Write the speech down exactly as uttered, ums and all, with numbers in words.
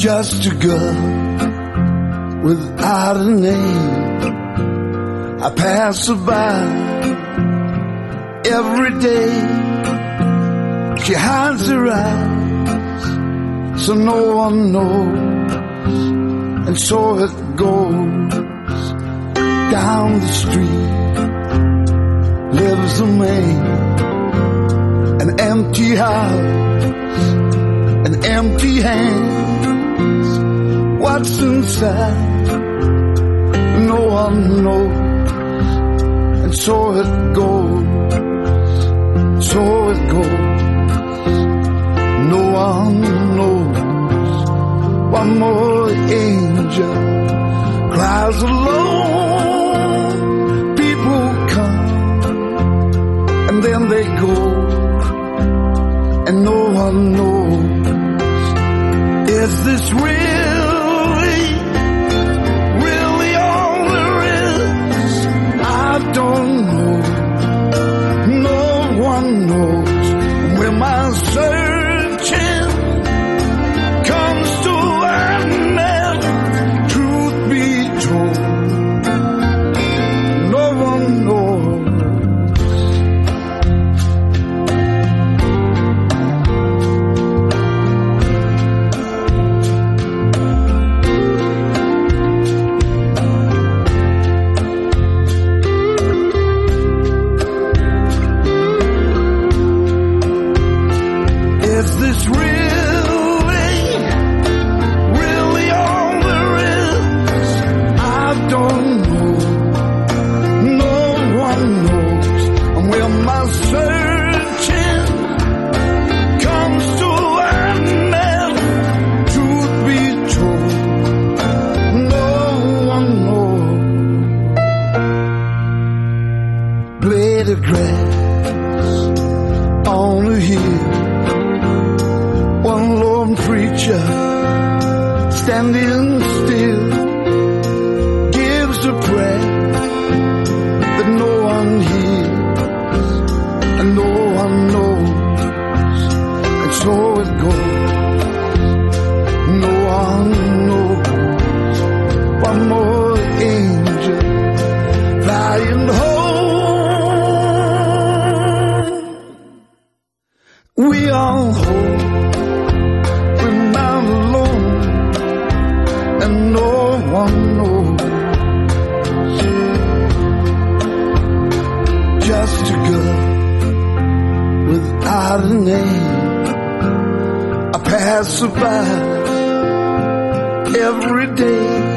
Just a girl without a name. I pass her by every day. She hides her eyes so no one knows, and so it goes. Down the street lives a man, an empty house, an empty hand. What's inside? No one knows, and so it goes, so it goes. No one knows. One more angel cries alone. People come and then they go, and no one knows. Is this really, really all there is? I don't know. No one knows where my searching comes to an end. Truth be told, no one knows. Is this really, really all there is? I don't know. No one knows. And when my searching comes to an end, truth be told, no one knows. Blade of grass on a hill, one lone preacher standing still gives a prayer that no one hears and no one knows, and so it goes. No one knows. One more angel flying home. We all hope we're not alone, and no one knows. Just a girl without a name. I pass her by every day.